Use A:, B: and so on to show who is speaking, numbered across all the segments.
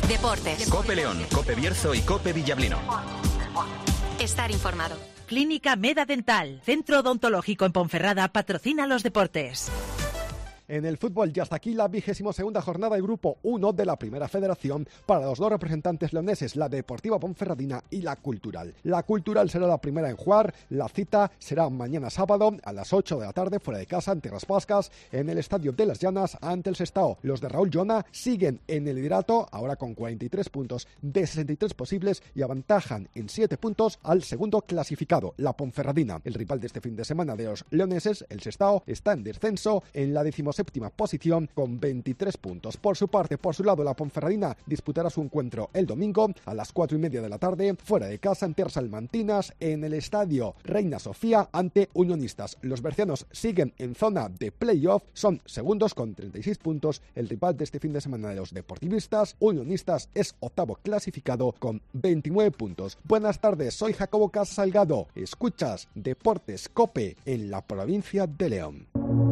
A: Deportes.
B: COPE León, COPE Bierzo y COPE Villablino.
A: Estar informado.
C: Clínica Meda Dental, Centro Odontológico en Ponferrada, patrocina los deportes.
D: En el fútbol ya hasta aquí la 22ª jornada del Grupo 1 de la Primera Federación para los dos representantes leoneses, la Deportiva Ponferradina y la Cultural. La Cultural será la primera en jugar, la cita será mañana sábado a las 8 de la tarde fuera de casa ante Tierras Vascas en el Estadio de las Llanas ante el Sestao. Los de Raúl Llona siguen en el liderato ahora con 43 puntos de 63 posibles y avantajan en 7 puntos al segundo clasificado, la Ponferradina. El rival de este fin de semana de los leoneses, el Sestao, está en descenso en la 17ª posición con 23 puntos. Por su parte, por su lado, la Ponferradina disputará su encuentro el domingo a las 4:30 de la tarde fuera de casa ante Salmantinas en el Estadio Reina Sofía ante Unionistas. Los bercianos siguen en zona de playoff, son segundos con 36 puntos. El rival de este fin de semana de los deportivistas, Unionistas, es octavo clasificado con 29 puntos. Buenas tardes, soy Jacobo Casas Salgado. Escuchas Deportes COPE en la provincia de León.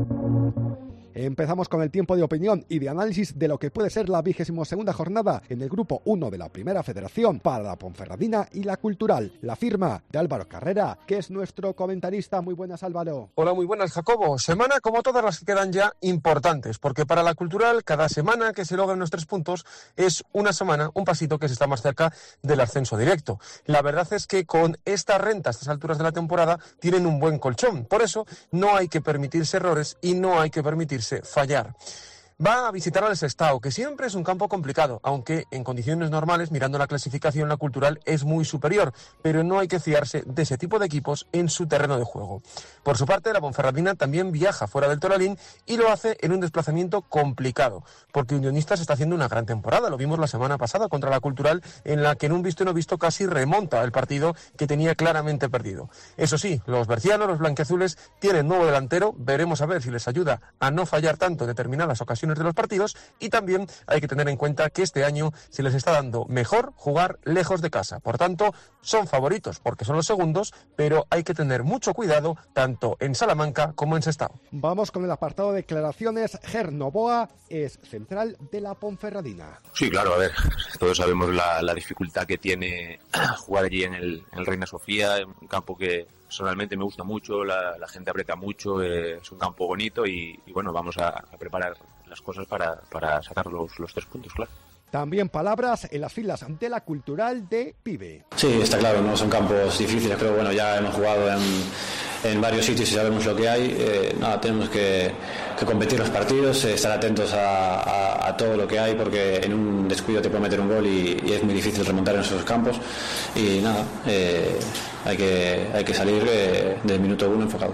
D: Empezamos con el tiempo de opinión y de análisis de lo que puede ser la 22ª jornada en el Grupo 1 de la Primera Federación para la Ponferradina y la Cultural. La firma de Álvaro Carrera, que es nuestro comentarista. Muy buenas, Álvaro.
E: Hola, muy buenas, Jacobo. Semana como todas las que quedan ya importantes, porque para la Cultural cada semana que se logran los 3 puntos es una semana, un pasito que se está más cerca del ascenso directo. La verdad es que con esta renta a estas alturas de la temporada tienen un buen colchón. Por eso no hay que permitirse errores y no hay que permitirse fallar. Va a visitar al Sestao, que siempre es un campo complicado, aunque en condiciones normales, mirando la clasificación, la Cultural es muy superior, pero no hay que fiarse de ese tipo de equipos en su terreno de juego. Por su parte, la Ponferradina también viaja fuera del Toralín y lo hace en un desplazamiento complicado, porque Unionistas está haciendo una gran temporada, lo vimos la semana pasada contra la Cultural, en la que en un visto y no visto casi remonta el partido que tenía claramente perdido. Eso sí, los bercianos, los blanquiazules, tienen nuevo delantero, veremos a ver si les ayuda a no fallar tanto en determinadas ocasiones de los partidos, y también hay que tener en cuenta que este año se les está dando mejor jugar lejos de casa. Por tanto, son favoritos porque son los segundos, pero hay que tener mucho cuidado tanto en Salamanca como en Sestao.
D: Vamos con el apartado de declaraciones. Ger Novoa es central de la Ponferradina.
F: Sí, claro, a ver, todos sabemos la dificultad que tiene jugar allí en el Reina Sofía, un campo que personalmente me gusta mucho, la gente aprieta mucho, es un campo bonito y bueno, vamos a preparar las cosas para sacar los 3 puntos, claro.
D: También palabras en las filas de la Cultural de Pibe.
G: Sí, está claro, no son campos difíciles, pero bueno, ya hemos jugado en varios sitios y sabemos lo que hay. Tenemos que competir los partidos, estar atentos a todo lo que hay, porque en un descuido te puede meter un gol y es muy difícil remontar en esos campos. Y nada, hay que salir del minuto 1 enfocados.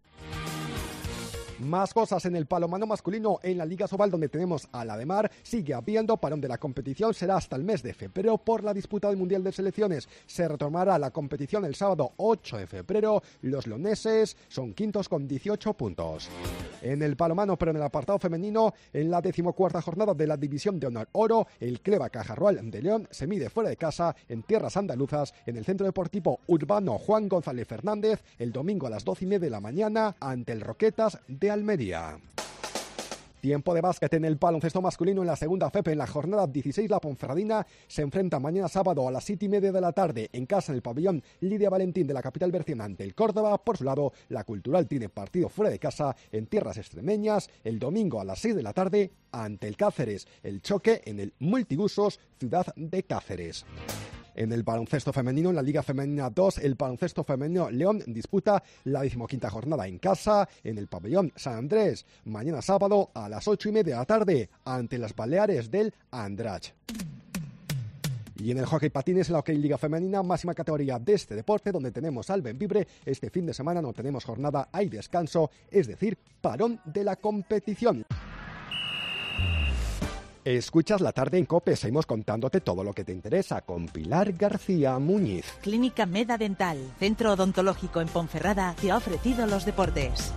D: Más cosas en el balonmano masculino en la Liga Sobal, donde tenemos a la de Mar. Sigue habiendo parón de la competición, será hasta el mes de febrero por la disputa del Mundial de Selecciones. Se retomará la competición el sábado 8 de febrero. Los leoneses son quintos con 18 puntos. En el balonmano, pero en el apartado femenino, en la 14ª jornada de la División de Honor Oro, el Cleva Cajarrual de León se mide fuera de casa en tierras andaluzas en el Centro Deportivo Urbano Juan González Fernández el domingo a las 12:30 de la mañana ante el Roquetas de Almería. Tiempo de básquet en el baloncesto masculino en la segunda FEP. En la jornada 16, la Ponferradina se enfrenta mañana sábado a las 7:30 de la tarde en casa en el pabellón Lidia Valentín de la capital berciana ante el Córdoba. Por su lado, la Cultural tiene partido fuera de casa en tierras extremeñas el domingo a las 6 de la tarde ante el Cáceres. El choque en el Multiusos Ciudad de Cáceres. En el baloncesto femenino, en la Liga Femenina 2, el baloncesto femenino León disputa la 15ª jornada en casa, en el pabellón San Andrés, mañana sábado a las 8:30 de la tarde, ante las Baleares del Andratx. Y en el hockey patines, en la Hockey Liga Femenina, máxima categoría de este deporte, donde tenemos al Bembibre, este fin de semana no tenemos jornada, hay descanso, es decir, parón de la competición. Escuchas La Tarde en COPE, seguimos contándote todo lo que te interesa con Pilar García Muñiz.
C: Clínica Meda Dental, Centro Odontológico en Ponferrada, te ha ofrecido los deportes.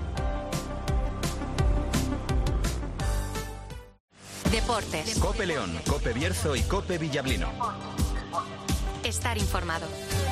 A: Deportes.
B: COPE León, COPE Bierzo y COPE Villablino.
A: Estar informado.